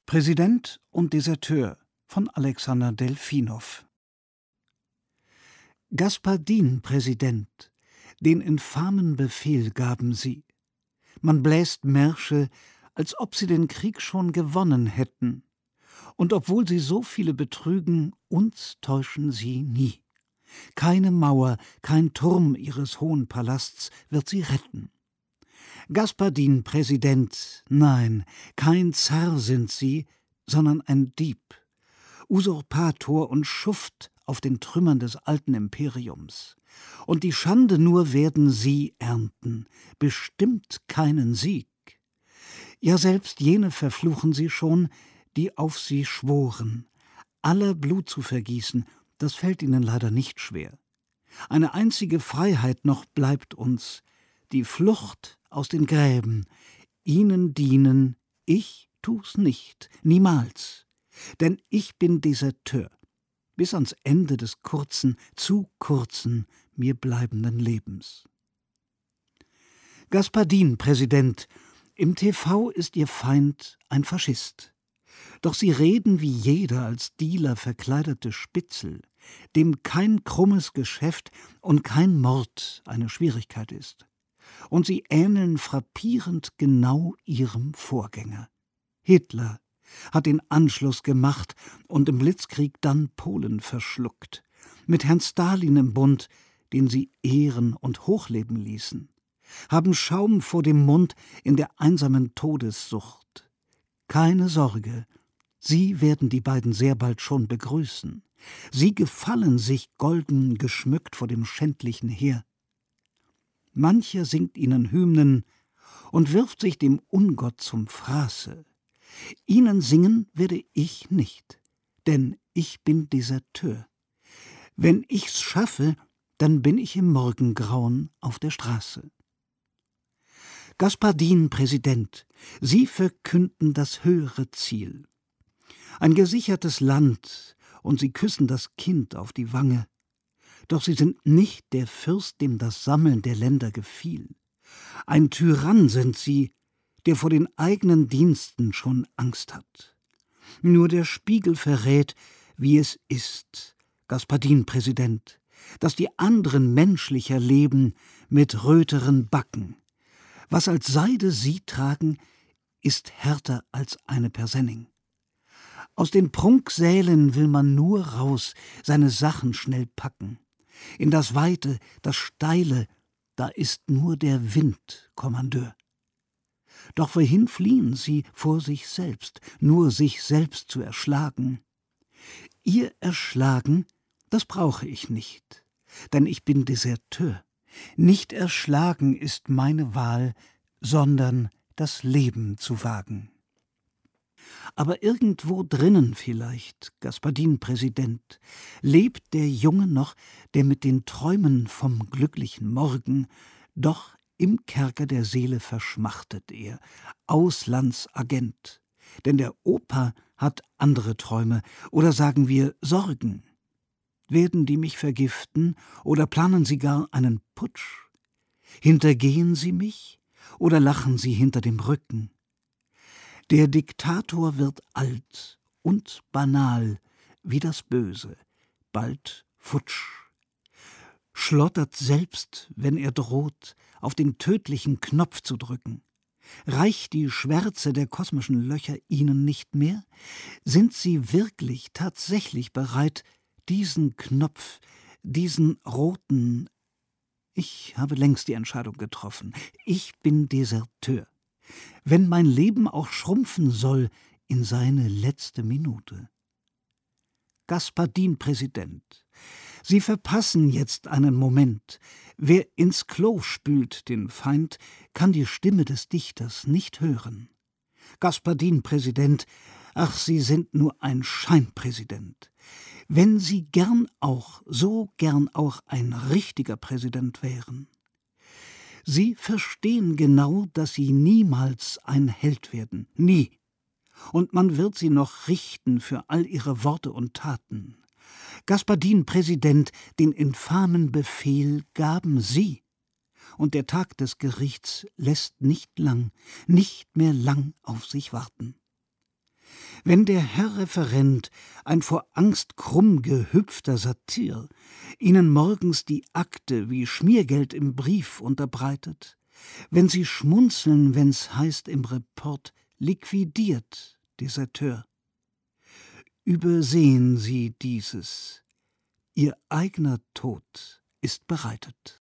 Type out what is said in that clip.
Präsident und Deserteur von Alexander Delfinow. Gaspartin-Präsident, den infamen Befehl gaben sie. Man bläst Märsche, als ob sie den Krieg schon gewonnen hätten. Und obwohl sie so viele betrügen, uns täuschen sie nie. Keine Mauer, kein Turm ihres hohen Palasts wird sie retten. Gaspartin-Präsident, nein, kein Zar sind sie, sondern ein Dieb, Usurpator und Schuft auf den Trümmern des alten Imperiums. Und die Schande nur werden sie ernten, bestimmt keinen Sieg. Ja, selbst jene verfluchen sie schon, die auf sie schworen. Aller Blut zu vergießen, das fällt ihnen leider nicht schwer. Eine einzige Freiheit noch bleibt uns, die Flucht aus den Gräben. Ihnen dienen, ich tu's nicht, niemals. Denn ich bin Deserteur, bis ans Ende des kurzen, zu kurzen, mir bleibenden Lebens. Gaspartin-Präsident, im TV ist Ihr Feind ein Faschist. Doch Sie reden wie jeder als Dealer verkleidete Spitzel, dem kein krummes Geschäft und kein Mord eine Schwierigkeit ist. Und Sie ähneln frappierend genau Ihrem Vorgänger. Hitler hat den Anschluss gemacht und im Blitzkrieg dann Polen verschluckt. Mit Herrn Stalin im Bund, den Sie ehren und hochleben ließen. Haben Schaum vor dem Mund in der einsamen Todessucht. Keine Sorge, Sie werden die beiden sehr bald schon begrüßen. Sie gefallen sich golden geschmückt vor dem schändlichen Heer. Mancher singt ihnen Hymnen und wirft sich dem Ungott zum Fraße. Ihnen singen werde ich nicht, denn ich bin Deserteur. Wenn ich's schaffe, dann bin ich im Morgengrauen auf der Straße. Gaspartin-Präsident, Sie verkünden das höhere Ziel. Ein gesichertes Land, und Sie küssen das Kind auf die Wange. Doch Sie sind nicht der Fürst, dem das Sammeln der Länder gefiel. Ein Tyrann sind Sie, der vor den eigenen Diensten schon Angst hat. Nur der Spiegel verrät, wie es ist, Gaspartin-Präsident, dass die anderen menschlicher leben mit röteren Backen. Was als Seide Sie tragen, ist härter als eine Persenning. Aus den Prunksälen will man nur raus, seine Sachen schnell packen. In das Weite, das Steile, da ist nur der Wind Kommandeur. Doch wohin fliehen Sie vor sich selbst, nur sich selbst zu erschlagen? Ihr Erschlagen, das brauche ich nicht, denn ich bin Deserteur. Nicht erschlagen ist meine Wahl, sondern das Leben zu wagen. Aber irgendwo drinnen vielleicht, Gaspartin-Präsident, lebt der Junge noch, der mit den Träumen vom glücklichen Morgen, doch im Kerker der Seele verschmachtet er, Auslandsagent. Denn der Opa hat andere Träume, oder sagen wir Sorgen. Werden die mich vergiften, oder planen sie gar einen Putsch? Hintergehen sie mich, oder lachen sie hinter dem Rücken? Der Diktator wird alt und banal wie das Böse, bald futsch. Schlottert selbst, wenn er droht, auf den tödlichen Knopf zu drücken. Reicht die Schwärze der kosmischen Löcher ihnen nicht mehr? Sind sie wirklich, tatsächlich bereit, diesen Knopf, diesen roten... Ich habe längst die Entscheidung getroffen. Ich bin Deserteur. Wenn mein Leben auch schrumpfen soll in seine letzte Minute. Gaspartin-Präsident, Sie verpassen jetzt einen Moment. Wer ins Klo spült den Feind, kann die Stimme des Dichters nicht hören. Gaspartin-Präsident, ach, Sie sind nur ein Scheinpräsident. Wenn Sie gern auch, so gern auch ein richtiger Präsident wären. Sie verstehen genau, dass Sie niemals ein Held werden, nie. Und man wird Sie noch richten für all Ihre Worte und Taten. Gaspartin-Präsident, den infamen Befehl gaben Sie. Und der Tag des Gerichts lässt nicht mehr lang auf sich warten. Wenn der Herr Referent, ein vor Angst krumm gehüpfter Satyr, Ihnen morgens die Akte wie Schmiergeld im Brief unterbreitet, wenn Sie schmunzeln, wenn's heißt im Report, liquidiert, Deserteur. Übersehen Sie dieses, Ihr eigener Tod ist bereitet.